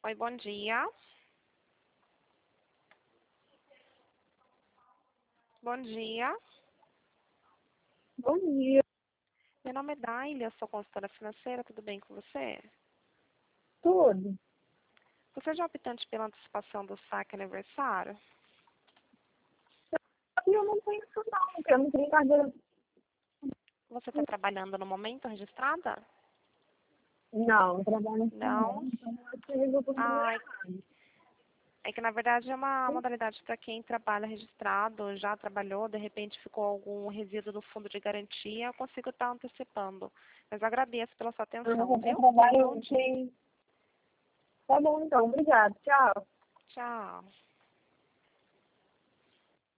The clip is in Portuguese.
Oi, bom dia. Bom dia. Bom dia. Meu nome é Daile, eu sou consultora financeira, tudo bem com você? Tudo? Você já é optante pela antecipação do saque aniversário? Eu não tenho isso não, porque eu não tenho carteira. Você está trabalhando no momento registrada? Não, eu trabalho assim não, Não? então eu acho que eu vou por número Ah, errado. é que na verdade é uma modalidade para quem trabalha registrado, já trabalhou, de repente ficou algum resíduo no fundo de garantia, eu consigo estar antecipando. Mas eu agradeço pela sua atenção, Eu viu? Tenha um bom trabalho dia. sem... Tá bom então, obrigado, tchau. Tchau.